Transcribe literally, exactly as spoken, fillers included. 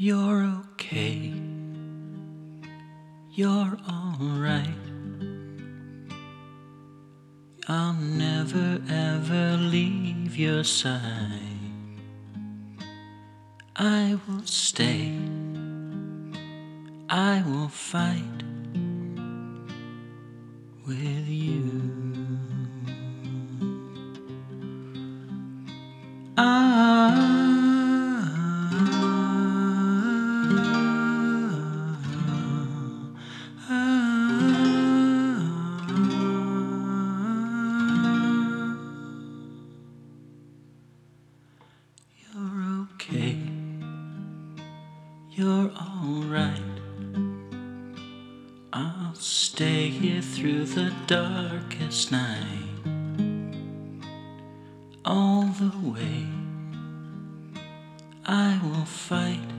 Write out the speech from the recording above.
You're okay, you're alright. I'll never ever leave your side. I will stay, I will fight with you. Ah, you're okay, you're alright. I'll stay here through the darkest night, all the way. I will fight